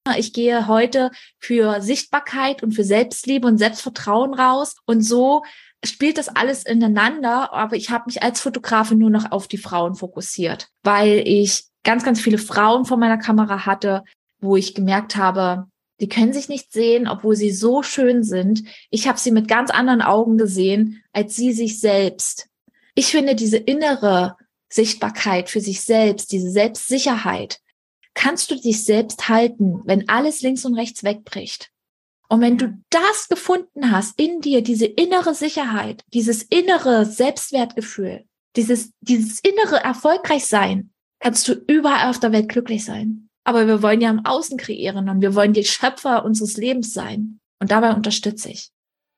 Ich gehe heute für Sichtbarkeit und für Selbstliebe und Selbstvertrauen raus. Und so spielt das alles ineinander. Aber ich habe mich als Fotografin nur noch auf die Frauen fokussiert, weil ich ganz, ganz viele Frauen vor meiner Kamera hatte, wo ich gemerkt habe, die können sich nicht sehen, obwohl sie so schön sind. Ich habe sie mit ganz anderen Augen gesehen, als sie sich selbst. Ich finde diese innere Sichtbarkeit für sich selbst, diese Selbstsicherheit, kannst du dich selbst halten, wenn alles links und rechts wegbricht. Und wenn du das gefunden hast in dir, diese innere Sicherheit, dieses innere Selbstwertgefühl, dieses innere Erfolgreichsein, kannst du überall auf der Welt glücklich sein. Aber wir wollen ja im Außen kreieren und wir wollen die Schöpfer unseres Lebens sein. Und dabei unterstütze ich.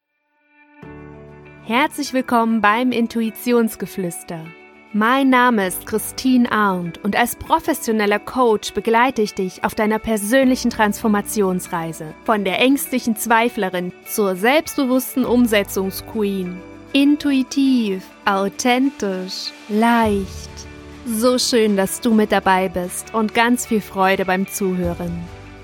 Herzlich willkommen beim Intuitionsgeflüster. Mein Name ist Christine Arndt und als professioneller Coach begleite ich dich auf deiner persönlichen Transformationsreise. Von der ängstlichen Zweiflerin zur selbstbewussten Umsetzungsqueen. Intuitiv, authentisch, leicht. So schön, dass du mit dabei bist und ganz viel Freude beim Zuhören.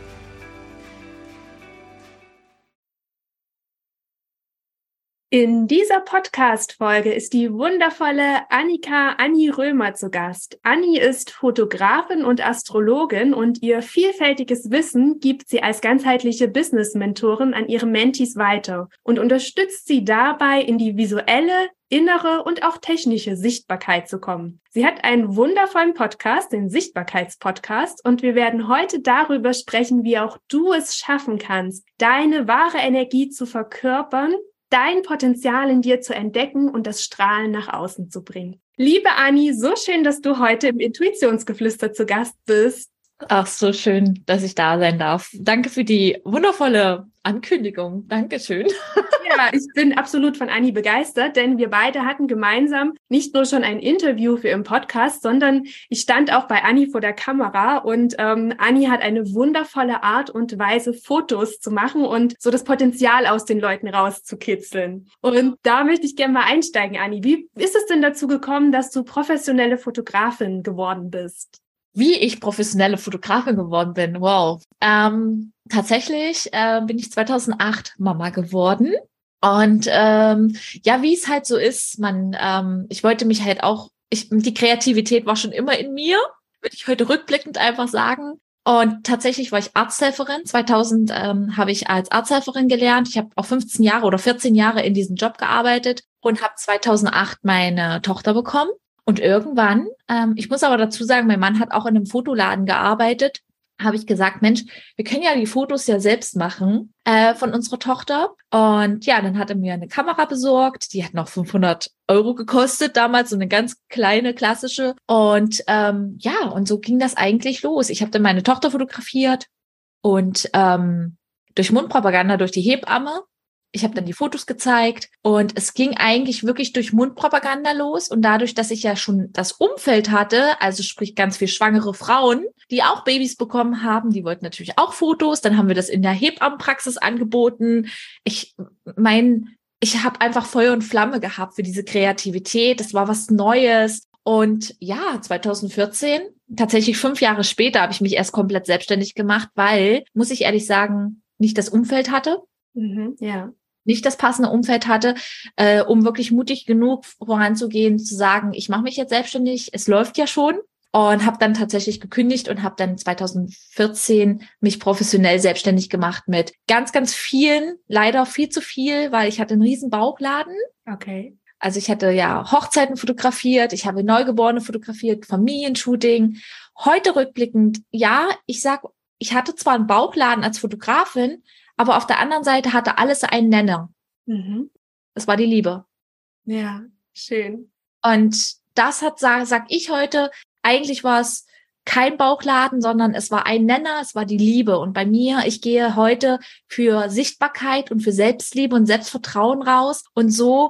In dieser Podcast-Folge ist die wundervolle Anni Römer zu Gast. Anni ist Fotografin und Astrologin und ihr vielfältiges Wissen gibt sie als ganzheitliche Business-Mentorin an ihre Mentees weiter und unterstützt sie dabei, in die visuelle, innere und auch technische Sichtbarkeit zu kommen. Sie hat einen wundervollen Podcast, den Sichtbarkeitspodcast, und wir werden heute darüber sprechen, wie auch du es schaffen kannst, deine wahre Energie zu verkörpern, dein Potenzial in dir zu entdecken und das Strahlen nach außen zu bringen. Liebe Anni, so schön, dass du heute im Intuitionsgeflüster zu Gast bist. Ach, so schön, dass ich da sein darf. Danke für die wundervolle Ankündigung. Dankeschön. Ja, ich bin absolut von Anni begeistert, denn wir beide hatten gemeinsam nicht nur schon ein Interview für im Podcast, sondern ich stand auch bei Anni vor der Kamera und Anni hat eine wundervolle Art und Weise, Fotos zu machen und so das Potenzial aus den Leuten rauszukitzeln. Und da möchte ich gerne mal einsteigen, Anni. Wie ist es denn dazu gekommen, dass du professionelle Fotografin geworden bist? Wie ich professionelle Fotografin geworden bin, wow. Tatsächlich bin ich 2008 Mama geworden. Und ja, wie es halt so ist, ich wollte mich halt auch, die Kreativität war schon immer in mir, würde ich heute rückblickend einfach sagen. Und tatsächlich war ich Arzthelferin. 2000 habe ich als Arzthelferin gelernt. Ich habe auch 15 Jahre oder 14 Jahre in diesem Job gearbeitet und habe 2008 meine Tochter bekommen. Und irgendwann, ich muss aber dazu sagen, mein Mann hat auch in einem Fotoladen gearbeitet, habe ich gesagt, Mensch, wir können ja die Fotos ja selbst machen von unserer Tochter. Und ja, dann hat er mir eine Kamera besorgt, die hat noch 500 € gekostet damals, so eine ganz kleine, klassische. Und ja, und so ging das eigentlich los. Ich habe dann meine Tochter fotografiert und durch Mundpropaganda, durch die Hebamme. Ich habe dann die Fotos gezeigt und es ging eigentlich wirklich durch Mundpropaganda los und dadurch, dass ich ja schon das Umfeld hatte, also sprich ganz viel schwangere Frauen, die auch Babys bekommen haben, die wollten natürlich auch Fotos, dann haben wir das in der Hebammenpraxis angeboten. Ich habe einfach Feuer und Flamme gehabt für diese Kreativität, das war was Neues und ja, 2014, tatsächlich 5 Jahre später, habe ich mich erst komplett selbstständig gemacht, weil, muss ich ehrlich sagen, nicht das Umfeld hatte. Ja. Nicht das passende Umfeld hatte, um wirklich mutig genug voranzugehen, zu sagen, ich mache mich jetzt selbstständig, es läuft ja schon. Und habe dann tatsächlich gekündigt und habe dann 2014 mich professionell selbstständig gemacht mit ganz, ganz vielen, leider viel zu viel, weil ich hatte einen riesen Bauchladen. Okay. Also ich hatte ja Hochzeiten fotografiert, ich habe Neugeborene fotografiert, Familienshooting. Heute rückblickend, ja, ich hatte zwar einen Bauchladen als Fotografin, aber auf der anderen Seite hatte alles einen Nenner. Das war die Liebe. Ja, schön. Und das sag ich heute, eigentlich war es kein Bauchladen, sondern es war ein Nenner, es war die Liebe. Und bei mir, ich gehe heute für Sichtbarkeit und für Selbstliebe und Selbstvertrauen raus. Und so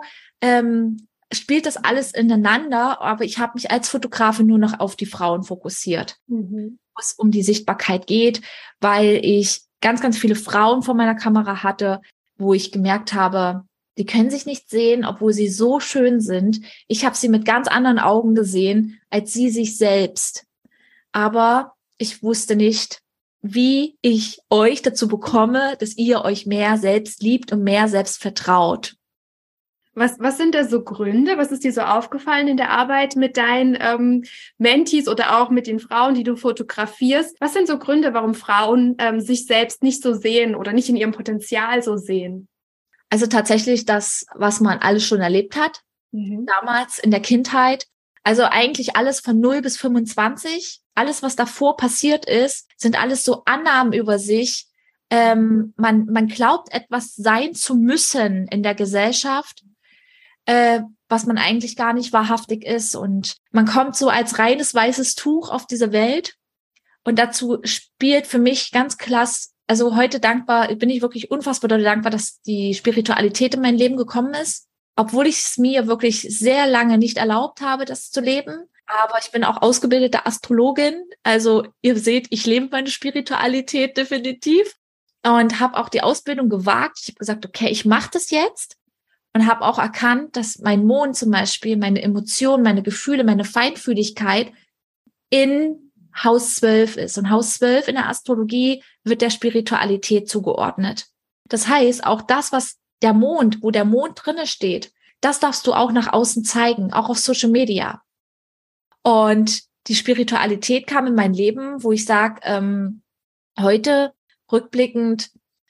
spielt das alles ineinander. Aber ich habe mich als Fotografin nur noch auf die Frauen fokussiert, wo es um die Sichtbarkeit geht, weil ich ganz, ganz viele Frauen vor meiner Kamera hatte, wo ich gemerkt habe, die können sich nicht sehen, obwohl sie so schön sind. Ich habe sie mit ganz anderen Augen gesehen, als sie sich selbst. Aber ich wusste nicht, wie ich euch dazu bekomme, dass ihr euch mehr selbst liebt und mehr selbst vertraut. Was sind da so Gründe? Was ist dir so aufgefallen in der Arbeit mit deinen Mentees oder auch mit den Frauen, die du fotografierst? Was sind so Gründe, warum Frauen sich selbst nicht so sehen oder nicht in ihrem Potenzial so sehen? Also tatsächlich das, was man alles schon erlebt hat, damals in der Kindheit. Also eigentlich alles von 0 bis 25. Alles, was davor passiert ist, sind alles so Annahmen über sich. Man glaubt, etwas sein zu müssen in der Gesellschaft, was man eigentlich gar nicht wahrhaftig ist. Und man kommt so als reines weißes Tuch auf diese Welt. Und dazu spielt für mich ganz klasse, also heute bin ich wirklich unfassbar dankbar, dass die Spiritualität in mein Leben gekommen ist. Obwohl ich es mir wirklich sehr lange nicht erlaubt habe, das zu leben. Aber ich bin auch ausgebildete Astrologin. Also ihr seht, ich lebe meine Spiritualität definitiv. Und habe auch die Ausbildung gewagt. Ich habe gesagt, okay, ich mache das jetzt. Und habe auch erkannt, dass mein Mond zum Beispiel, meine Emotionen, meine Gefühle, meine Feinfühligkeit in Haus 12 ist. Und Haus 12 in der Astrologie wird der Spiritualität zugeordnet. Das heißt, auch das, wo der Mond drinne steht, das darfst du auch nach außen zeigen, auch auf Social Media. Und die Spiritualität kam in mein Leben, wo ich sage, heute rückblickend,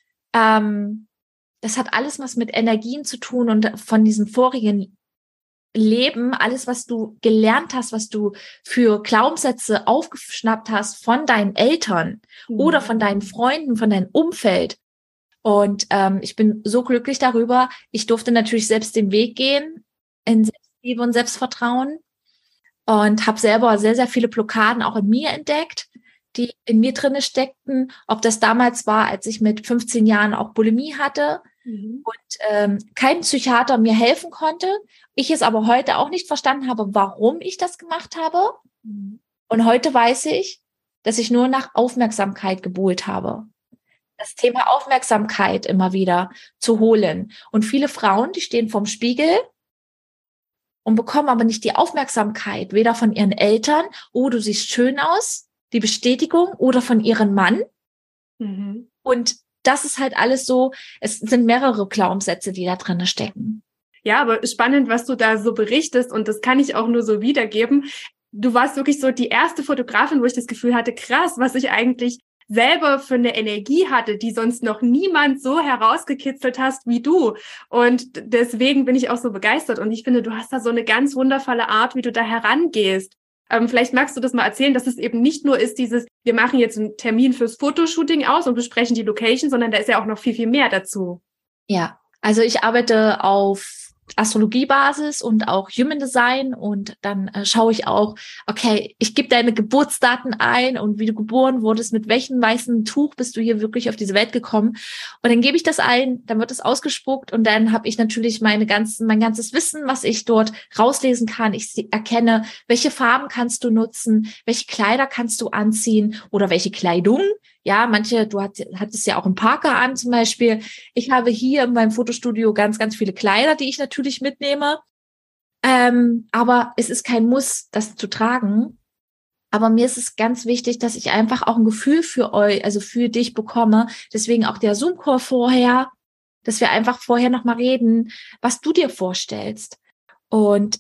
das hat alles was mit Energien zu tun und von diesem vorigen Leben, alles, was du gelernt hast, was du für Glaubenssätze aufgeschnappt hast von deinen Eltern oder von deinen Freunden, von deinem Umfeld. Und ich bin so glücklich darüber. Ich durfte natürlich selbst den Weg gehen in Selbstliebe und Selbstvertrauen und habe selber sehr, sehr viele Blockaden auch in mir entdeckt, die in mir drinne steckten. Ob das damals war, als ich mit 15 Jahren auch Bulimie hatte und kein Psychiater mir helfen konnte. Ich es aber heute auch nicht verstanden habe, warum ich das gemacht habe. Und heute weiß ich, dass ich nur nach Aufmerksamkeit gebuhlt habe. Das Thema Aufmerksamkeit immer wieder zu holen. Und viele Frauen, die stehen vorm Spiegel und bekommen aber nicht die Aufmerksamkeit, weder von ihren Eltern, oh, du siehst schön aus, die Bestätigung, oder von ihrem Mann. Und das ist halt alles so, es sind mehrere Glaubenssätze, die da drin stecken. Ja, aber spannend, was du da so berichtest, und das kann ich auch nur so wiedergeben. Du warst wirklich so die erste Fotografin, wo ich das Gefühl hatte, krass, was ich eigentlich selber für eine Energie hatte, die sonst noch niemand so herausgekitzelt hast wie du. Und deswegen bin ich auch so begeistert. Und ich finde, du hast da so eine ganz wundervolle Art, wie du da herangehst. Vielleicht magst du das mal erzählen, dass es eben nicht nur ist wir machen jetzt einen Termin fürs Fotoshooting aus und besprechen die Location, sondern da ist ja auch noch viel, viel mehr dazu. Ja, also ich arbeite auf Astrologiebasis und auch Human Design, und dann schaue ich auch, okay, ich gebe deine Geburtsdaten ein und wie du geboren wurdest, mit welchem weißen Tuch bist du hier wirklich auf diese Welt gekommen, und dann gebe ich das ein, dann wird es ausgespuckt, und dann habe ich natürlich mein ganzes Wissen, was ich dort rauslesen kann. Ich erkenne, welche Farben kannst du nutzen, welche Kleider kannst du anziehen oder welche Kleidung. Ja, du hattest ja auch einen Parker an zum Beispiel. Ich habe hier in meinem Fotostudio ganz, ganz viele Kleider, die ich natürlich mitnehme. Aber es ist kein Muss, das zu tragen. Aber mir ist es ganz wichtig, dass ich einfach auch ein Gefühl für euch, also für dich bekomme. Deswegen auch der Zoom-Call vorher, dass wir einfach vorher nochmal reden, was du dir vorstellst. Und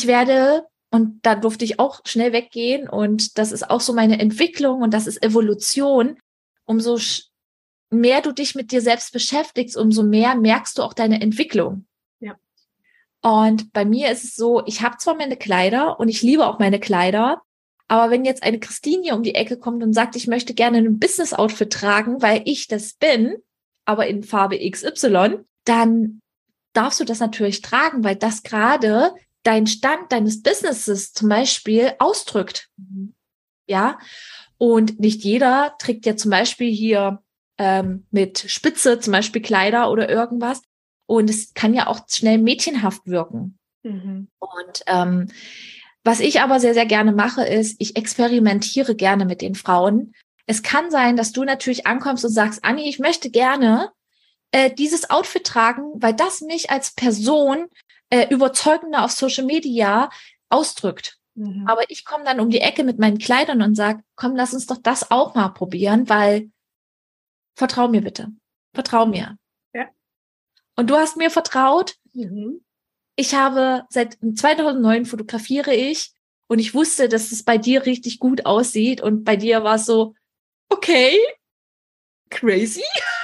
und da durfte ich auch schnell weggehen, und das ist auch so meine Entwicklung und das ist Evolution. Umso mehr du dich mit dir selbst beschäftigst, umso mehr merkst du auch deine Entwicklung. Ja. Und bei mir ist es so, ich habe zwar meine Kleider und ich liebe auch meine Kleider, aber wenn jetzt eine Christine um die Ecke kommt und sagt, ich möchte gerne ein Business-Outfit tragen, weil ich das bin, aber in Farbe XY, dann darfst du das natürlich tragen, weil das gerade dein Stand deines Businesses zum Beispiel ausdrückt. Ja, und nicht jeder trägt ja zum Beispiel hier mit Spitze zum Beispiel Kleider oder irgendwas. Und es kann ja auch schnell mädchenhaft wirken. Und was ich aber sehr, sehr gerne mache, ist, ich experimentiere gerne mit den Frauen. Es kann sein, dass du natürlich ankommst und sagst, Anni, ich möchte gerne dieses Outfit tragen, weil das mich als Person überzeugender auf Social Media ausdrückt. Aber ich komme dann um die Ecke mit meinen Kleidern und sage, komm, lass uns doch das auch mal probieren, weil vertrau mir bitte. Vertrau mir. Ja. Und du hast mir vertraut. Mhm. Ich habe seit 2009 fotografiere ich und ich wusste, dass es bei dir richtig gut aussieht und bei dir war es so, okay, crazy.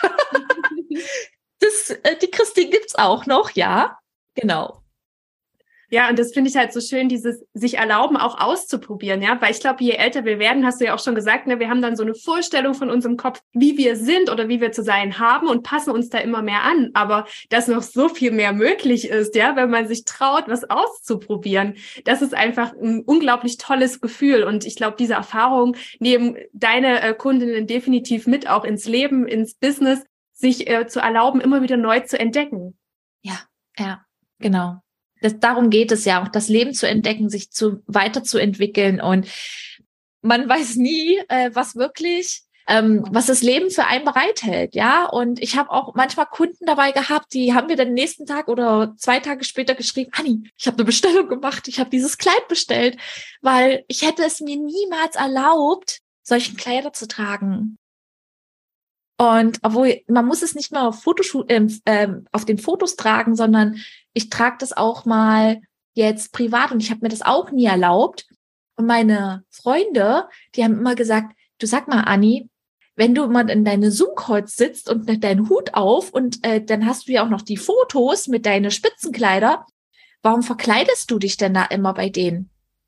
Die Christine gibt's auch noch, ja, genau. Ja, und das finde ich halt so schön, dieses sich erlauben, auch auszuprobieren, ja, weil ich glaube, je älter wir werden, hast du ja auch schon gesagt, ne, wir haben dann so eine Vorstellung von unserem Kopf, wie wir sind oder wie wir zu sein haben und passen uns da immer mehr an, aber dass noch so viel mehr möglich ist, ja, wenn man sich traut, was auszuprobieren, das ist einfach ein unglaublich tolles Gefühl und ich glaube, diese Erfahrung nehmen deine Kundinnen definitiv mit auch ins Leben, ins Business, sich zu erlauben, immer wieder neu zu entdecken. Ja, genau. Darum geht es ja auch, das Leben zu entdecken, sich weiterzuentwickeln und man weiß nie, was das Leben für einen bereithält, ja. Und ich habe auch manchmal Kunden dabei gehabt, die haben mir dann nächsten Tag oder 2 Tage später geschrieben, Anni, ich habe eine Bestellung gemacht, ich habe dieses Kleid bestellt, weil ich hätte es mir niemals erlaubt, solchen Kleider zu tragen. Und obwohl, man muss es nicht mal auf den Fotos tragen, sondern ich trage das auch mal jetzt privat und ich habe mir das auch nie erlaubt. Und meine Freunde, die haben immer gesagt, du sag mal, Anni, wenn du mal in deine Zoom-Calls sitzt und mit deinen Hut auf und dann hast du ja auch noch die Fotos mit deinen Spitzenkleider, warum verkleidest du dich denn da immer bei denen?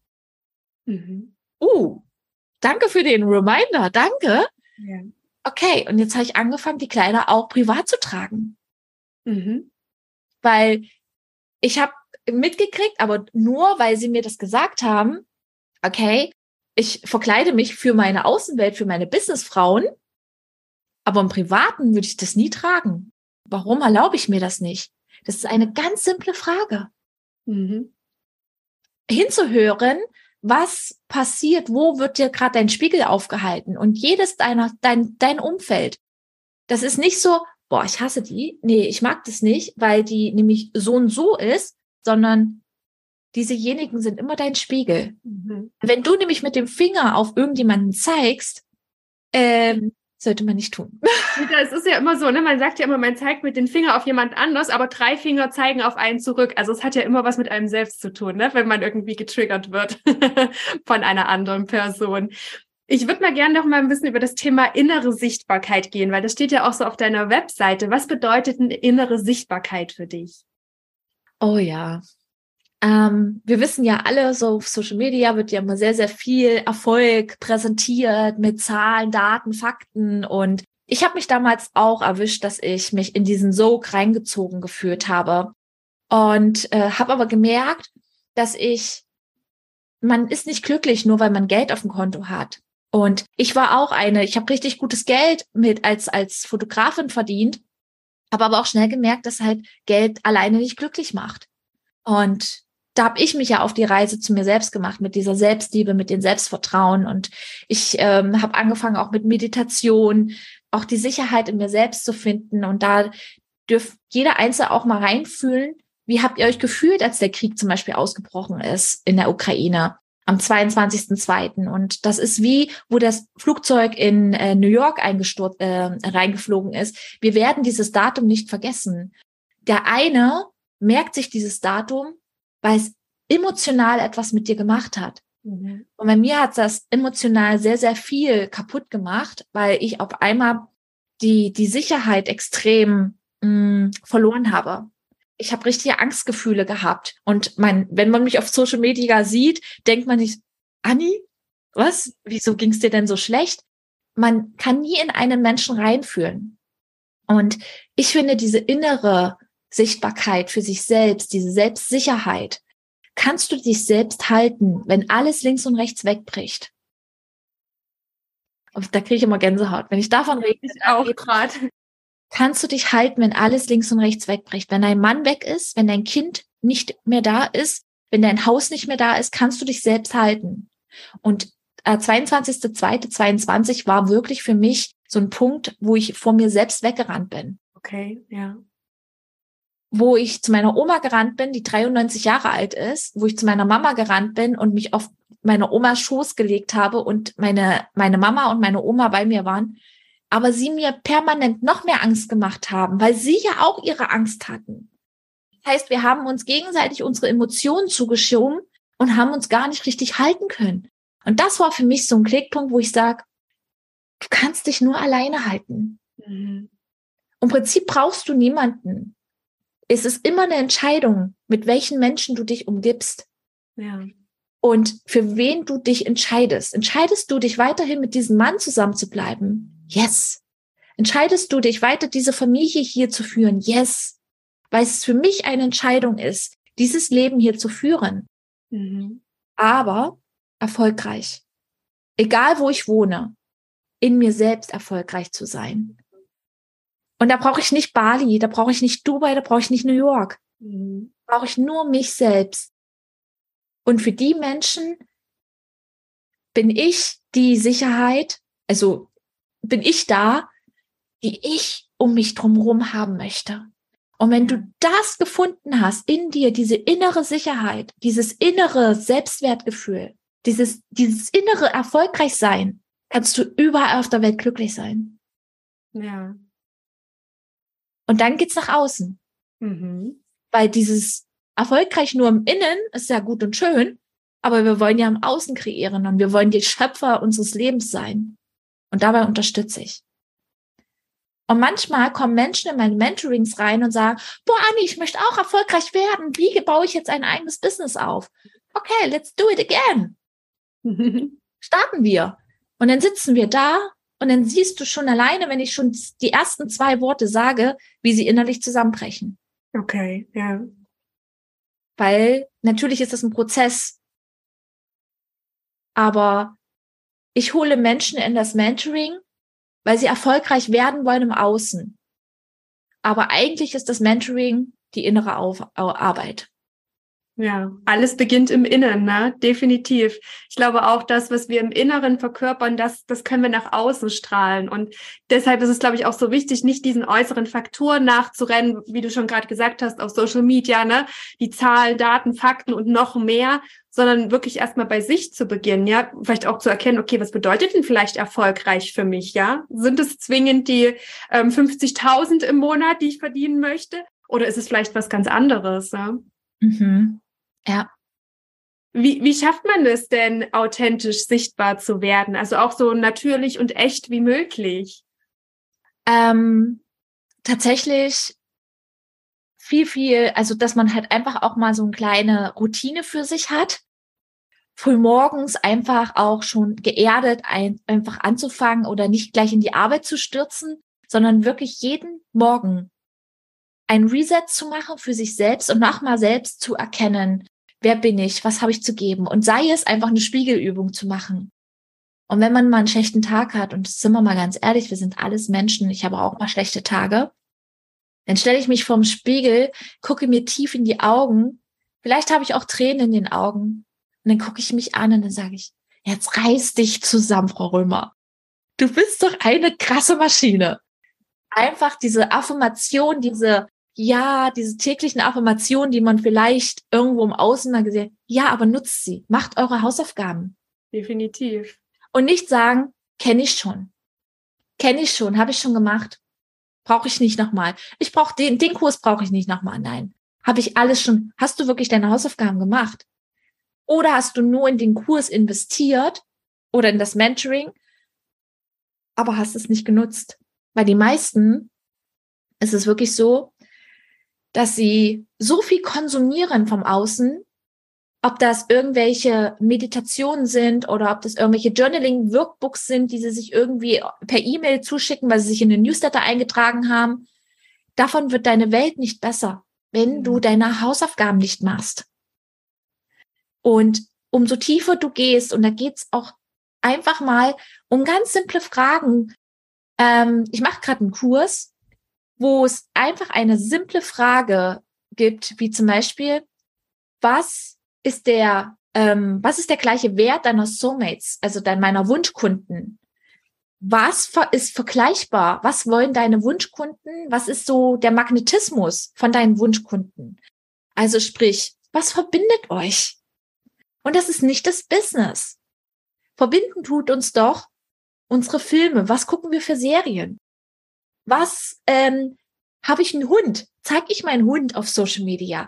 Danke für den Reminder, danke. Ja. Okay, und jetzt habe ich angefangen, die Kleider auch privat zu tragen. Weil ich habe mitgekriegt, aber nur, weil sie mir das gesagt haben, okay, ich verkleide mich für meine Außenwelt, für meine Businessfrauen, aber im Privaten würde ich das nie tragen. Warum erlaube ich mir das nicht? Das ist eine ganz simple Frage. Hinzuhören, was passiert, wo wird dir gerade dein Spiegel aufgehalten und jedes dein Umfeld. Das ist nicht so, boah, ich hasse die, nee, ich mag das nicht, weil die nämlich so und so ist, sondern diesejenigen sind immer dein Spiegel. Wenn du nämlich mit dem Finger auf irgendjemanden zeigst, sollte man nicht tun. Es ist ja immer so, ne? Man sagt ja immer, man zeigt mit den Finger auf jemand anders, aber 3 Finger zeigen auf einen zurück. Also es hat ja immer was mit einem selbst zu tun, ne? Wenn man irgendwie getriggert wird von einer anderen Person. Ich würde mal gerne noch mal ein bisschen über das Thema innere Sichtbarkeit gehen, weil das steht ja auch so auf deiner Webseite. Was bedeutet eine innere Sichtbarkeit für dich? Oh ja. Wir wissen ja alle, so auf Social Media wird ja immer sehr, sehr viel Erfolg präsentiert mit Zahlen, Daten, Fakten. Und ich habe mich damals auch erwischt, dass ich mich in diesen Sog reingezogen gefühlt habe. Und habe aber gemerkt, dass man ist nicht glücklich, nur weil man Geld auf dem Konto hat. Und ich war auch ich habe richtig gutes Geld als Fotografin verdient, habe aber auch schnell gemerkt, dass halt Geld alleine nicht glücklich macht. Und da habe ich mich ja auf die Reise zu mir selbst gemacht, mit dieser Selbstliebe, mit dem Selbstvertrauen. Und ich habe angefangen auch mit Meditation, auch die Sicherheit in mir selbst zu finden. Und da dürft jeder Einzelne auch mal reinfühlen, wie habt ihr euch gefühlt, als der Krieg zum Beispiel ausgebrochen ist in der Ukraine am 22.02. Und das ist wie, wo das Flugzeug in New York reingeflogen ist. Wir werden dieses Datum nicht vergessen. Der eine merkt sich dieses Datum, weil es emotional etwas mit dir gemacht hat. Und bei mir hat das emotional sehr, sehr viel kaputt gemacht, weil ich auf einmal die Sicherheit extrem verloren habe. Ich habe richtige Angstgefühle gehabt. Und wenn man mich auf Social Media sieht, denkt man nicht, Anni, was? Wieso ging es dir denn so schlecht? Man kann nie in einen Menschen reinfühlen. Und ich finde diese innere Sichtbarkeit für sich selbst, diese Selbstsicherheit, kannst du dich selbst halten, wenn alles links und rechts wegbricht? Und da kriege ich immer Gänsehaut. Wenn ich davon rede, ich auch gerade. Kannst du dich halten, wenn alles links und rechts wegbricht? Wenn dein Mann weg ist, wenn dein Kind nicht mehr da ist, wenn dein Haus nicht mehr da ist, kannst du dich selbst halten. Und 22.02.22 war wirklich für mich so ein Punkt, wo ich vor mir selbst weggerannt bin. Okay, ja. wo ich zu meiner Oma gerannt bin, die 93 Jahre alt ist, wo ich zu meiner Mama gerannt bin und mich auf meine Omas Schoß gelegt habe und meine Mama und meine Oma bei mir waren, aber sie mir permanent noch mehr Angst gemacht haben, weil sie ja auch ihre Angst hatten. Das heißt, wir haben uns gegenseitig unsere Emotionen zugeschoben und haben uns gar nicht richtig halten können. Und das war für mich so ein Klickpunkt, wo ich sage, du kannst dich nur alleine halten. Mhm. Im Prinzip brauchst du niemanden. Es ist immer eine Entscheidung, mit welchen Menschen du dich umgibst. Ja. Und für wen du dich entscheidest. Entscheidest du dich weiterhin mit diesem Mann zusammen zu bleiben? Yes. Entscheidest du dich weiter, diese Familie hier zu führen? Yes. Weil es für mich eine Entscheidung ist, dieses Leben hier zu führen. Mhm. Aber erfolgreich. Egal, wo ich wohne, in mir selbst erfolgreich zu sein. Und da brauche ich nicht Bali, da brauche ich nicht Dubai, da brauche ich nicht New York. Mhm. Da brauche ich nur mich selbst. Und für die Menschen bin ich die Sicherheit, also bin ich da, die ich um mich drumherum haben möchte. Und wenn du das gefunden hast in dir, diese innere Sicherheit, dieses innere Selbstwertgefühl, dieses innere Erfolgreichsein, kannst du überall auf der Welt glücklich sein. Ja. Und dann geht's nach außen. Mhm. Weil dieses erfolgreich nur im Innen ist ja gut und schön, aber wir wollen ja im Außen kreieren und wir wollen die Schöpfer unseres Lebens sein. Und dabei unterstütze ich. Und manchmal kommen Menschen in meine Mentorings rein und sagen, boah, Anni, ich möchte auch erfolgreich werden. Wie baue ich jetzt ein eigenes Business auf? Okay, let's do it again. Starten wir. Und dann sitzen wir da und dann siehst du schon alleine, wenn ich schon die ersten 2 Worte sage, wie sie innerlich zusammenbrechen. Okay, ja. Weil natürlich ist das ein Prozess. Aber ich hole Menschen in das Mentoring, weil sie erfolgreich werden wollen im Außen. Aber eigentlich ist das Mentoring die innere Arbeit. Ja, alles beginnt im Inneren, ne? Definitiv. Ich glaube auch, das, was wir im Inneren verkörpern, das können wir nach außen strahlen. Und deshalb ist es, glaube ich, auch so wichtig, nicht diesen äußeren Faktoren nachzurennen, wie du schon gerade gesagt hast, auf Social Media, ne? Die Zahlen, Daten, Fakten und noch mehr, sondern wirklich erstmal bei sich zu beginnen, ja? Vielleicht auch zu erkennen, okay, was bedeutet denn vielleicht erfolgreich für mich, ja? Sind es zwingend die 50.000 im Monat, die ich verdienen möchte? Oder ist es vielleicht was ganz anderes, ja? Mhm. Ja. Wie schafft man es denn, authentisch sichtbar zu werden? Also auch so natürlich und echt wie möglich? Tatsächlich viel, also dass man halt einfach auch mal so eine kleine Routine für sich hat. Frühmorgens einfach auch schon geerdet einfach anzufangen oder nicht gleich in die Arbeit zu stürzen, sondern wirklich jeden Morgen ein Reset zu machen für sich selbst und nochmal selbst zu erkennen, wer bin ich, was habe ich zu geben, und sei es einfach eine Spiegelübung zu machen. Und wenn man mal einen schlechten Tag hat, und sind wir mal ganz ehrlich, wir sind alles Menschen, ich habe auch mal schlechte Tage, dann stelle ich mich vorm Spiegel, gucke mir tief in die Augen, vielleicht habe ich auch Tränen in den Augen, und dann gucke ich mich an und dann sage ich, jetzt reiß dich zusammen, Frau Römer. Du bist doch eine krasse Maschine. Einfach diese Affirmation, diese täglichen Affirmationen, die man vielleicht irgendwo im Außen mal gesehen hat. Ja, aber nutzt sie. Macht eure Hausaufgaben. Definitiv. Und nicht sagen, kenne ich schon, habe ich schon gemacht. Brauche ich nicht nochmal. Ich brauche den Kurs brauche ich nicht nochmal. Nein, habe ich alles schon. Hast du wirklich deine Hausaufgaben gemacht? Oder hast du nur in den Kurs investiert oder in das Mentoring, aber hast es nicht genutzt? Weil die meisten, ist es wirklich so, dass sie so viel konsumieren vom Außen, ob das irgendwelche Meditationen sind oder ob das irgendwelche Journaling-Workbooks sind, die sie sich irgendwie per E-Mail zuschicken, weil sie sich in den Newsletter eingetragen haben. Davon wird deine Welt nicht besser, wenn du deine Hausaufgaben nicht machst. Und umso tiefer du gehst, und da geht's auch einfach mal um ganz simple Fragen. Ich mache gerade einen Kurs, wo es einfach eine simple Frage gibt, wie zum Beispiel, was ist der gleiche Wert deiner Soulmates, also meiner Wunschkunden? was ist vergleichbar? Was wollen deine Wunschkunden? Was ist so der Magnetismus von deinen Wunschkunden? Also sprich, was verbindet euch? Und das ist nicht das Business. Verbinden tut uns doch unsere Filme. Was gucken wir für Serien? Was habe ich einen Hund? Zeige ich meinen Hund auf Social Media?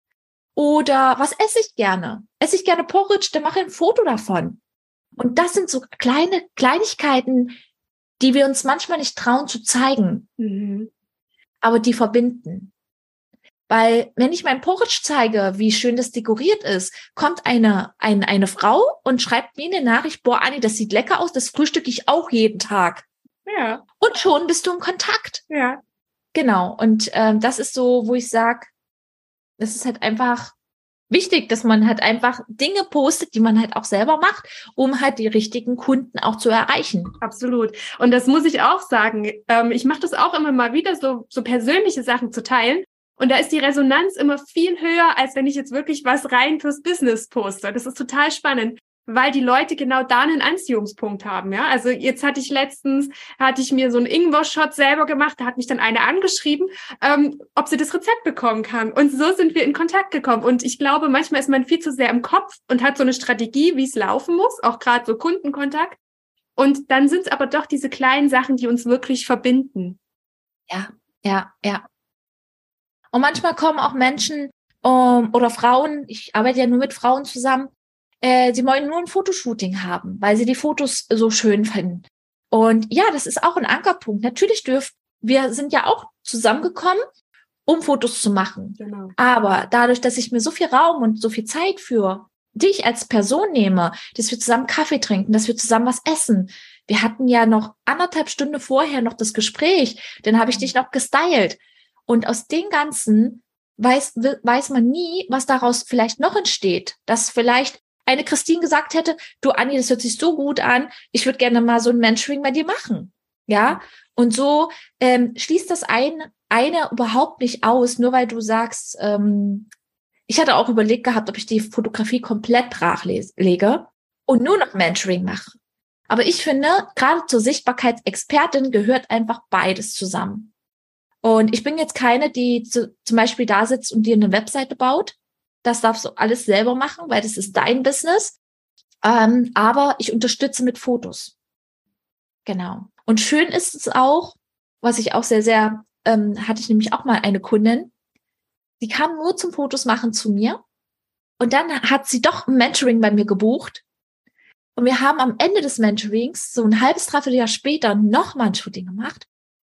Oder was esse ich gerne? Esse ich gerne Porridge, dann mache ich ein Foto davon. Und das sind so kleine Kleinigkeiten, die wir uns manchmal nicht trauen zu zeigen, aber die verbinden. Weil wenn ich mein Porridge zeige, wie schön das dekoriert ist, kommt eine Frau und schreibt mir eine Nachricht, boah, Anni, das sieht lecker aus, das frühstücke ich auch jeden Tag. Ja. Und schon bist du im Kontakt. Ja. Genau. Und das ist so, wo ich sage, das ist halt einfach wichtig, dass man halt einfach Dinge postet, die man halt auch selber macht, um halt die richtigen Kunden auch zu erreichen. Absolut. Und das muss ich auch sagen. Ich mache das auch immer mal wieder, so persönliche Sachen zu teilen. Und da ist die Resonanz immer viel höher, als wenn ich jetzt wirklich was rein fürs Business poste. Das ist total spannend, weil die Leute genau da einen Anziehungspunkt haben. Ja, also jetzt hatte ich mir so einen Ingwer-Shot selber gemacht. Da hat mich dann eine angeschrieben, ob sie das Rezept bekommen kann. Und so sind wir in Kontakt gekommen. Und ich glaube, manchmal ist man viel zu sehr im Kopf und hat so eine Strategie, wie es laufen muss, auch gerade so Kundenkontakt. Und dann sind es aber doch diese kleinen Sachen, die uns wirklich verbinden. Ja. Und manchmal kommen auch Menschen oder Frauen, ich arbeite ja nur mit Frauen zusammen, sie wollen nur ein Fotoshooting haben, weil sie die Fotos so schön finden. Und ja, das ist auch ein Ankerpunkt. Natürlich wir sind ja auch zusammengekommen, um Fotos zu machen. Genau. Aber dadurch, dass ich mir so viel Raum und so viel Zeit für dich als Person nehme, dass wir zusammen Kaffee trinken, dass wir zusammen was essen. Wir hatten ja noch 1,5 Stunden vorher noch das Gespräch, dann habe ich dich noch gestylt. Und aus den Ganzen weiß man nie, was daraus vielleicht noch entsteht. Dass vielleicht eine Christine gesagt hätte, du Anni, das hört sich so gut an, ich würde gerne mal so ein Mentoring bei dir machen. Ja, und so schließt das eine überhaupt nicht aus, nur weil du sagst, ich hatte auch überlegt gehabt, ob ich die Fotografie komplett brach lege und nur noch Mentoring mache. Aber ich finde, gerade zur Sichtbarkeitsexpertin gehört einfach beides zusammen. Und ich bin jetzt keine, die zum Beispiel da sitzt und dir eine Webseite baut. Das darfst du alles selber machen, weil das ist dein Business. Aber ich unterstütze mit Fotos. Genau. Und schön ist es auch, was ich auch sehr, sehr, hatte ich nämlich auch mal eine Kundin, die kam nur zum Fotos machen zu mir. Und dann hat sie doch ein Mentoring bei mir gebucht. Und wir haben am Ende des Mentorings, so ein halbes, dreiviertel Jahr später, nochmal ein Shooting gemacht.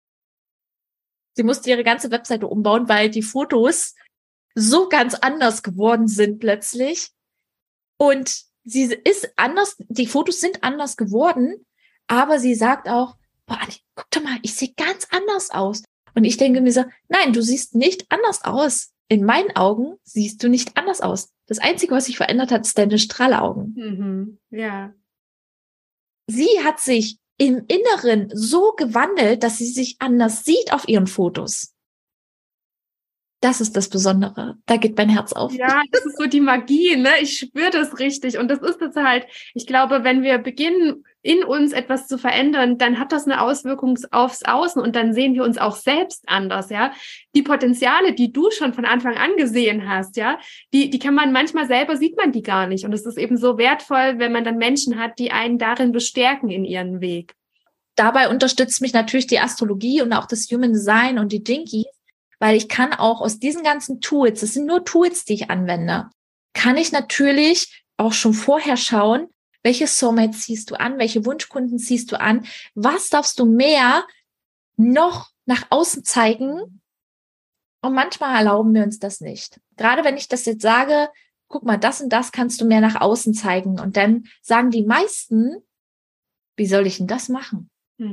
Sie musste ihre ganze Webseite umbauen, weil die Fotos so ganz anders geworden sind plötzlich. Und sie ist anders, die Fotos sind anders geworden, aber sie sagt auch, boah, Anni, guck doch mal, ich sehe ganz anders aus. Und ich denke mir so, nein, du siehst nicht anders aus. In meinen Augen siehst du nicht anders aus. Das Einzige, was sich verändert hat, ist deine Strahlaugen. Ja. Sie hat sich im Inneren so gewandelt, dass sie sich anders sieht auf ihren Fotos. Das ist das Besondere. Da geht mein Herz auf. Ja, das ist so die Magie, ne? Ich spüre das richtig. Und das ist es halt, ich glaube, wenn wir beginnen, in uns etwas zu verändern, dann hat das eine Auswirkung aufs Außen und dann sehen wir uns auch selbst anders, ja. Die Potenziale, die du schon von Anfang an gesehen hast, ja, die kann man manchmal selber, sieht man die gar nicht. Und es ist eben so wertvoll, wenn man dann Menschen hat, die einen darin bestärken in ihren Weg. Dabei unterstützt mich natürlich die Astrologie und auch das Human Design und die Jinkies, weil ich kann auch aus diesen ganzen Tools, das sind nur Tools, die ich anwende, kann ich natürlich auch schon vorher schauen, welche Soulmates ziehst du an, welche Wunschkunden ziehst du an, was darfst du mehr noch nach außen zeigen? Und manchmal erlauben wir uns das nicht. Gerade wenn ich das jetzt sage, guck mal, das und das kannst du mehr nach außen zeigen. Und dann sagen die meisten, wie soll ich denn das machen?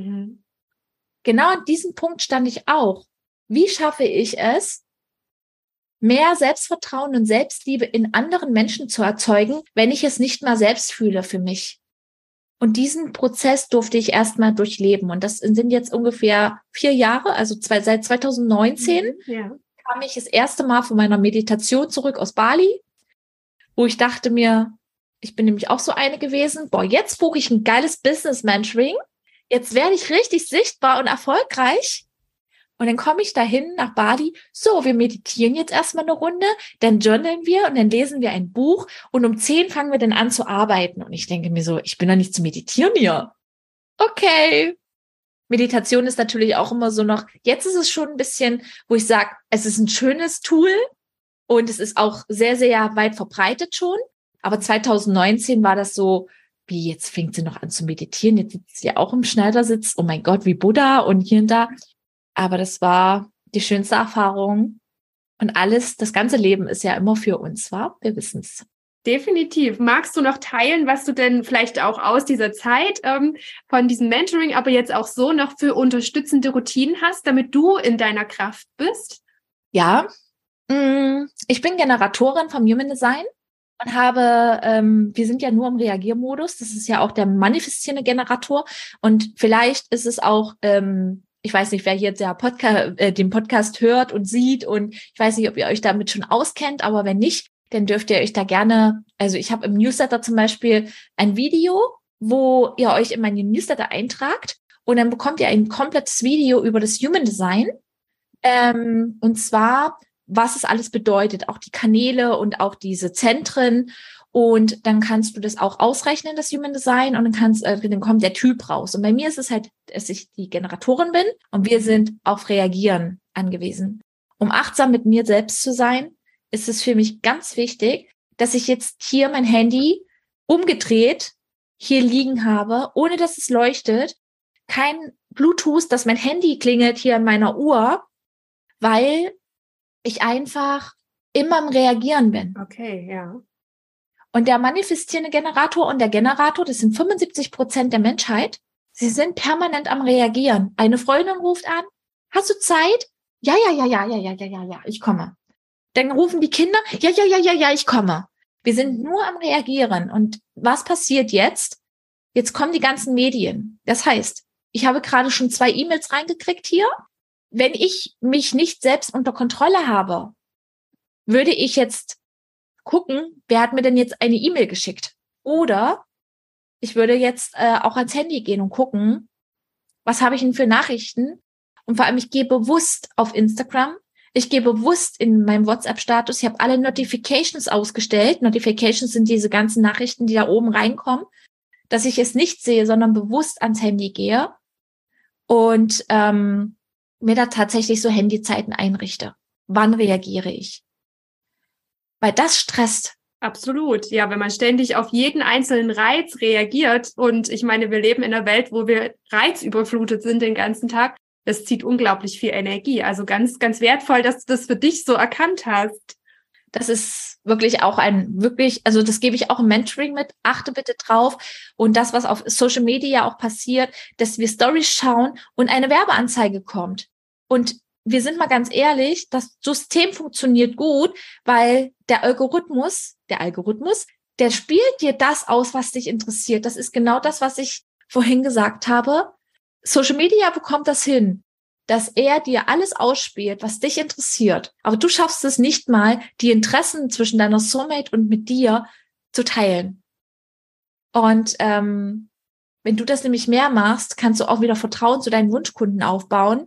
Genau an diesem Punkt stand ich auch. Wie schaffe ich es, mehr Selbstvertrauen und Selbstliebe in anderen Menschen zu erzeugen, wenn ich es nicht mal selbst fühle für mich? Und diesen Prozess durfte ich erstmal durchleben. Und das sind jetzt ungefähr 4 Jahre, also seit 2019 kam ich das erste Mal von meiner Meditation zurück aus Bali, wo ich dachte mir, ich bin nämlich auch so eine gewesen, boah, jetzt buche ich ein geiles Business-Mentoring. jetzt werde ich richtig sichtbar und erfolgreich. Und dann komme ich dahin nach Bali. So, wir meditieren jetzt erstmal eine Runde, dann journalen wir und dann lesen wir ein Buch und um 10 fangen wir dann an zu arbeiten. Und ich denke mir so, ich bin doch nicht zu meditieren hier. Okay. Meditation ist natürlich auch immer so noch, jetzt ist es schon ein bisschen, wo ich sage, es ist ein schönes Tool und es ist auch sehr, sehr weit verbreitet schon. Aber 2019 war das so, wie jetzt fängt sie noch an zu meditieren, jetzt sitzt sie auch im Schneidersitz, oh mein Gott, wie Buddha und hier und da. Aber das war die schönste Erfahrung. Und alles, das ganze Leben ist ja immer für uns, wa? Wir wissen es. Definitiv. Magst du noch teilen, was du denn vielleicht auch aus dieser Zeit von diesem Mentoring, aber jetzt auch so noch für unterstützende Routinen hast, damit du in deiner Kraft bist? Ja, ich bin Generatorin vom Human Design und wir sind ja nur im Reagiermodus. Das ist ja auch der manifestierende Generator. Und vielleicht ist es auch, ich weiß nicht, wer hier den Podcast hört und sieht und ich weiß nicht, ob ihr euch damit schon auskennt, aber wenn nicht, dann dürft ihr euch da gerne, also ich habe im Newsletter zum Beispiel ein Video, wo ihr euch in meinen Newsletter eintragt und dann bekommt ihr ein komplettes Video über das Human Design, und zwar, was es alles bedeutet, auch die Kanäle und auch diese Zentren. Und dann kannst du das auch ausrechnen, das Human Design, und dann kommt der Typ raus. Und bei mir ist es halt, dass ich die Generatorin bin und wir sind auf Reagieren angewiesen. Um achtsam mit mir selbst zu sein, ist es für mich ganz wichtig, dass ich jetzt hier mein Handy umgedreht hier liegen habe, ohne dass es leuchtet, kein Bluetooth, dass mein Handy klingelt hier an meiner Uhr, weil ich einfach immer im Reagieren bin. Okay, ja. Und der manifestierende Generator und der Generator, das sind 75% der Menschheit, sie sind permanent am Reagieren. Eine Freundin ruft an, hast du Zeit? Ja, ich komme. Dann rufen die Kinder, ja, ich komme. Wir sind nur am Reagieren. Und was passiert jetzt? Jetzt kommen die ganzen Medien. Das heißt, ich habe gerade schon 2 E-Mails reingekriegt hier. Wenn ich mich nicht selbst unter Kontrolle habe, würde ich jetzt gucken, wer hat mir denn jetzt eine E-Mail geschickt? Oder ich würde jetzt auch ans Handy gehen und gucken, was habe ich denn für Nachrichten? Und vor allem, ich gehe bewusst auf Instagram, ich gehe bewusst in meinem WhatsApp-Status, ich habe alle Notifications ausgestellt. Notifications sind diese ganzen Nachrichten, die da oben reinkommen, dass ich es nicht sehe, sondern bewusst ans Handy gehe und mir da tatsächlich so Handyzeiten einrichte. Wann reagiere ich? Weil das stresst. Absolut. Ja, wenn man ständig auf jeden einzelnen Reiz reagiert und ich meine, wir leben in einer Welt, wo wir reizüberflutet sind den ganzen Tag, das zieht unglaublich viel Energie. Also ganz, ganz wertvoll, dass du das für dich so erkannt hast. Das ist wirklich auch also das gebe ich auch im Mentoring mit. Achte bitte drauf. Und das, was auf Social Media auch passiert, dass wir Stories schauen und eine Werbeanzeige kommt. Und wir sind mal ganz ehrlich, das System funktioniert gut, weil der Algorithmus, der spielt dir das aus, was dich interessiert. Das ist genau das, was ich vorhin gesagt habe. Social Media bekommt das hin, dass er dir alles ausspielt, was dich interessiert. Aber du schaffst es nicht mal, die Interessen zwischen deiner Soulmate und mit dir zu teilen. Und wenn du das nämlich mehr machst, kannst du auch wieder Vertrauen zu deinen Wunschkunden aufbauen,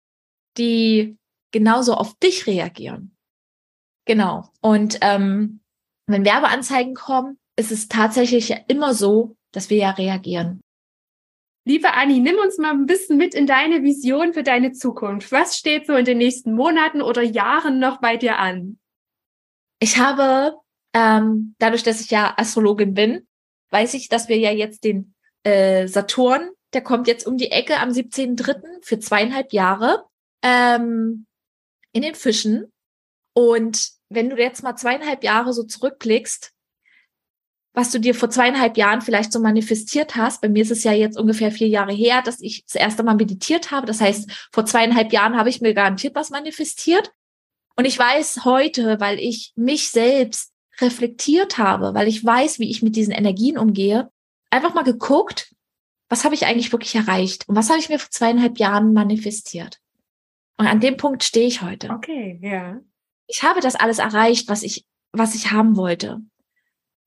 die genauso auf dich reagieren. Genau. Und wenn Werbeanzeigen kommen, ist es tatsächlich ja immer so, dass wir ja reagieren. Liebe Anni, nimm uns mal ein bisschen mit in deine Vision für deine Zukunft. Was steht so in den nächsten Monaten oder Jahren noch bei dir an? Ich habe, dadurch, dass ich ja Astrologin bin, weiß ich, dass wir ja jetzt den Saturn, der kommt jetzt um die Ecke am 17.3. für 2,5 Jahre in den Fischen. Und wenn du jetzt mal 2,5 Jahre so zurückblickst, was du dir vor 2,5 Jahren vielleicht so manifestiert hast. Bei mir ist es ja jetzt ungefähr 4 Jahre her, dass ich das erste Mal meditiert habe. Das heißt, vor 2,5 Jahren habe ich mir garantiert was manifestiert. Und ich weiß heute, weil ich mich selbst reflektiert habe, weil ich weiß, wie ich mit diesen Energien umgehe, einfach mal geguckt, was habe ich eigentlich wirklich erreicht? Und was habe ich mir vor 2,5 Jahren manifestiert? Und an dem Punkt stehe ich heute. Okay, ja. Ich habe das alles erreicht, was ich haben wollte.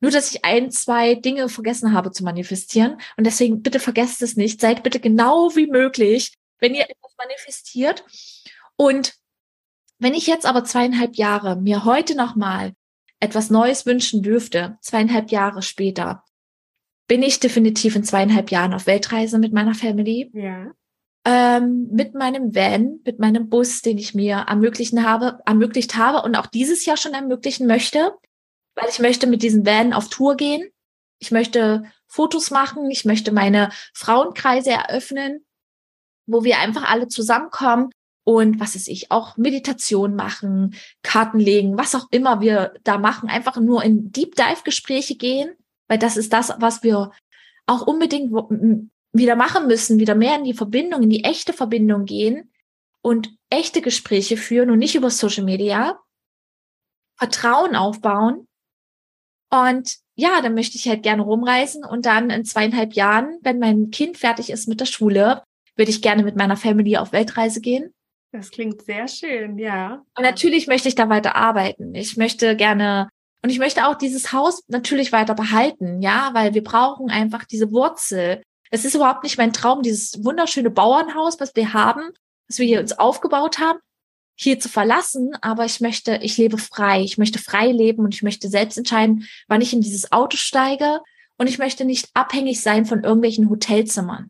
Nur, dass ich 2 Dinge vergessen habe zu manifestieren. Und deswegen bitte vergesst es nicht. Seid bitte genau wie möglich, wenn ihr etwas manifestiert. Und wenn ich jetzt aber 2,5 Jahre mir heute nochmal etwas Neues wünschen dürfte, 2,5 Jahre später, bin ich definitiv in 2,5 Jahren auf Weltreise mit meiner Family. Ja. Mit meinem Van, mit meinem Bus, den ich mir ermöglicht habe und auch dieses Jahr schon ermöglichen möchte, weil ich möchte mit diesem Van auf Tour gehen. Ich möchte Fotos machen, ich möchte meine Frauenkreise eröffnen, wo wir einfach alle zusammenkommen und was weiß ich, auch Meditation machen, Karten legen, was auch immer wir da machen, einfach nur in Deep Dive Gespräche gehen, weil das ist das, was wir auch unbedingt wieder machen müssen, wieder mehr in die Verbindung, in die echte Verbindung gehen und echte Gespräche führen und nicht über Social Media, Vertrauen aufbauen. Und ja, dann möchte ich halt gerne rumreisen und dann in 2,5 Jahren, wenn mein Kind fertig ist mit der Schule, würde ich gerne mit meiner Family auf Weltreise gehen. Das klingt sehr schön, ja. Und natürlich möchte ich da weiter arbeiten. Ich möchte auch dieses Haus natürlich weiter behalten, ja, weil wir brauchen einfach diese Wurzel. Es ist überhaupt nicht mein Traum, dieses wunderschöne Bauernhaus, was wir haben, was wir hier uns aufgebaut haben, hier zu verlassen. Aber ich lebe frei. Ich möchte frei leben und ich möchte selbst entscheiden, wann ich in dieses Auto steige. Und ich möchte nicht abhängig sein von irgendwelchen Hotelzimmern.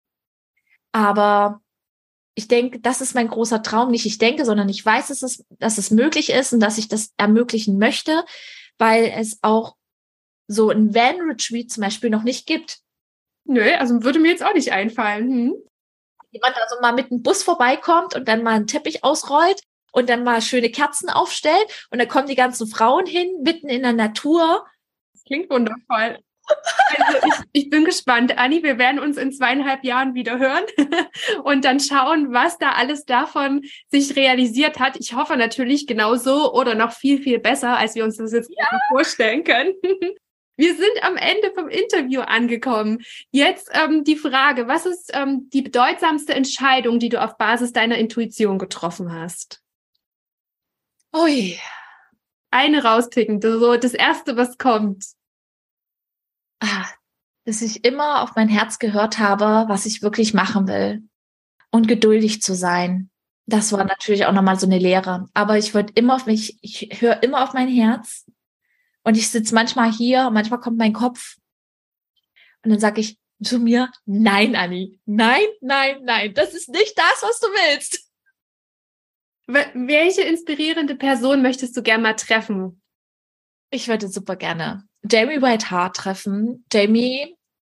Aber ich denke, das ist mein großer Traum. Nicht ich denke, sondern ich weiß, dass es möglich ist und dass ich das ermöglichen möchte, weil es auch so ein Van-Retreat zum Beispiel noch nicht gibt. Nö, also würde mir jetzt auch nicht einfallen. Jemand also mal mit dem Bus vorbeikommt und dann mal einen Teppich ausrollt und dann mal schöne Kerzen aufstellt und dann kommen die ganzen Frauen hin, mitten in der Natur. Das klingt wundervoll. Also ich bin gespannt, Anni, wir werden uns in 2,5 Jahren wieder hören und dann schauen, was da alles davon sich realisiert hat. Ich hoffe natürlich genauso oder noch viel, viel besser, als wir uns das jetzt vorstellen können. Wir sind am Ende vom Interview angekommen. Jetzt die Frage, was ist die bedeutsamste Entscheidung, die du auf Basis deiner Intuition getroffen hast? Ui. Eine rauspicken, so das Erste, was kommt. Dass ich immer auf mein Herz gehört habe, was ich wirklich machen will und geduldig zu sein. Das war natürlich auch nochmal so eine Lehre. Aber ich höre immer auf mein Herz. Und ich sitze manchmal hier, manchmal kommt mein Kopf und dann sage ich zu mir, nein, Anni, nein, nein, nein, das ist nicht das, was du willst. Welche inspirierende Person möchtest du gerne mal treffen? Ich würde super gerne Jamie White Hart treffen. Jamie,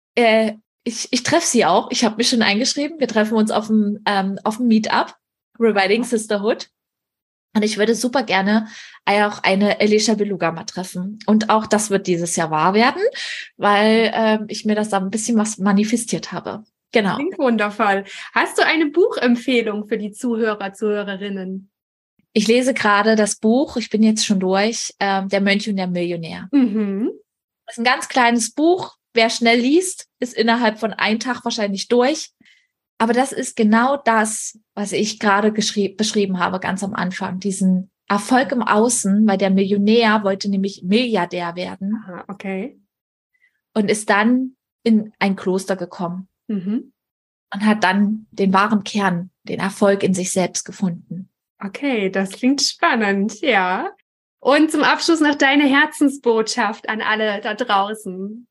ich treffe sie auch. Ich habe mich schon eingeschrieben. Wir treffen uns auf dem Meetup, Reviving Sisterhood. Und ich würde super gerne auch eine Alicia Beluga mal treffen. Und auch das wird dieses Jahr wahr werden, weil ich mir das da ein bisschen was manifestiert habe. Genau. Klingt wundervoll. Hast du eine Buchempfehlung für die Zuhörer, Zuhörerinnen? Ich lese gerade das Buch, ich bin jetzt schon durch, Der Mönch und der Millionär. Mhm. Das ist ein ganz kleines Buch. Wer schnell liest, ist innerhalb von einem Tag wahrscheinlich durch. Aber das ist genau das, was ich gerade beschrieben habe, ganz am Anfang. Diesen Erfolg im Außen, weil der Millionär wollte nämlich Milliardär werden. Aha, okay. Und ist dann in ein Kloster gekommen. Mhm. Und hat dann den wahren Kern, den Erfolg in sich selbst gefunden. Okay, das klingt spannend, ja. Und zum Abschluss noch deine Herzensbotschaft an alle da draußen.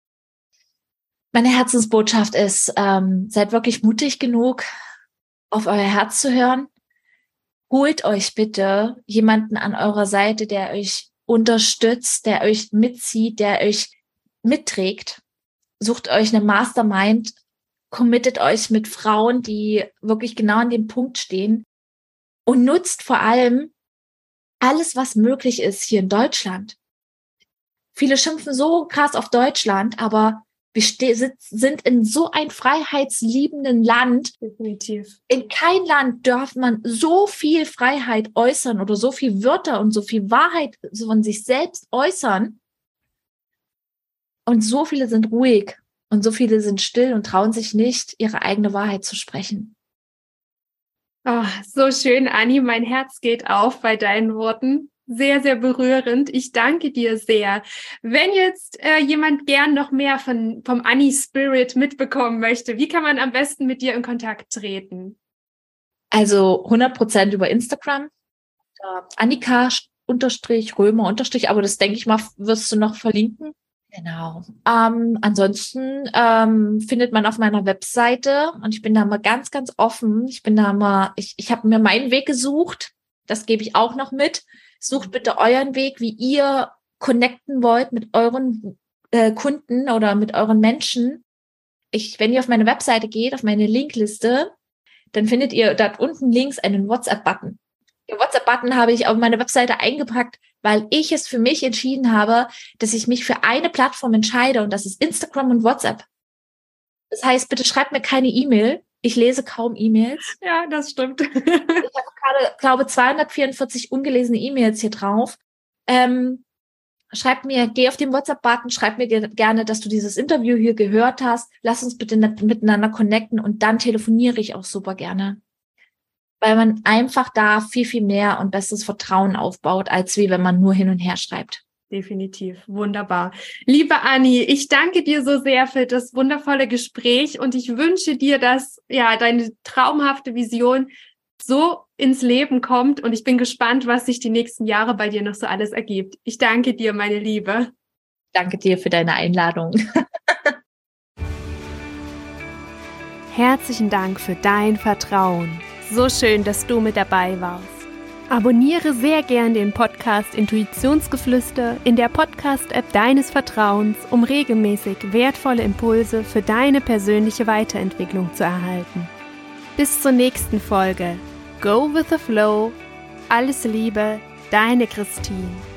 Meine Herzensbotschaft ist, seid wirklich mutig genug, auf euer Herz zu hören. Holt euch bitte jemanden an eurer Seite, der euch unterstützt, der euch mitzieht, der euch mitträgt. Sucht euch eine Mastermind, committet euch mit Frauen, die wirklich genau an dem Punkt stehen und nutzt vor allem alles, was möglich ist hier in Deutschland. Viele schimpfen so krass auf Deutschland, aber wir sind in so ein freiheitsliebenden Land. Definitiv. In kein Land darf man so viel Freiheit äußern oder so viel Wörter und so viel Wahrheit von sich selbst äußern. Und so viele sind ruhig und so viele sind still und trauen sich nicht, ihre eigene Wahrheit zu sprechen. Oh, so schön, Anni. Mein Herz geht auf bei deinen Worten. Sehr, sehr berührend. Ich danke dir sehr. Wenn jetzt jemand gern noch mehr vom Anni Spirit mitbekommen möchte, wie kann man am besten mit dir in Kontakt treten? Also 100% über Instagram. Annika_Römer_, aber das denke ich mal, wirst du noch verlinken. Genau. Ansonsten findet man auf meiner Webseite, und ich bin da mal ganz, ganz offen. Ich habe mir meinen Weg gesucht. Das gebe ich auch noch mit. Sucht bitte euren Weg, wie ihr connecten wollt mit euren Kunden oder mit euren Menschen. Wenn ihr auf meine Webseite geht, auf meine Linkliste, dann findet ihr dort unten links einen WhatsApp-Button. Den WhatsApp-Button habe ich auf meine Webseite eingepackt, weil ich es für mich entschieden habe, dass ich mich für eine Plattform entscheide, und das ist Instagram und WhatsApp. Das heißt, bitte schreibt mir keine E-Mail. Ich lese kaum E-Mails. Ja, das stimmt. Ich habe gerade, glaube 244 ungelesene E-Mails hier drauf. Geh auf den WhatsApp-Button, schreib mir gerne, dass du dieses Interview hier gehört hast. Lass uns bitte miteinander connecten, und dann telefoniere ich auch super gerne. Weil man einfach da viel, viel mehr und besseres Vertrauen aufbaut, als wie wenn man nur hin und her schreibt. Definitiv. Wunderbar. Liebe Anni, ich danke dir so sehr für das wundervolle Gespräch, und ich wünsche dir, dass deine traumhafte Vision so ins Leben kommt, und ich bin gespannt, was sich die nächsten Jahre bei dir noch so alles ergibt. Ich danke dir, meine Liebe. Danke dir für deine Einladung. Herzlichen Dank für dein Vertrauen. So schön, dass du mit dabei warst. Abonniere sehr gern den Podcast Intuitionsgeflüster in der Podcast-App deines Vertrauens, um regelmäßig wertvolle Impulse für deine persönliche Weiterentwicklung zu erhalten. Bis zur nächsten Folge. Go with the flow. Alles Liebe, deine Christine.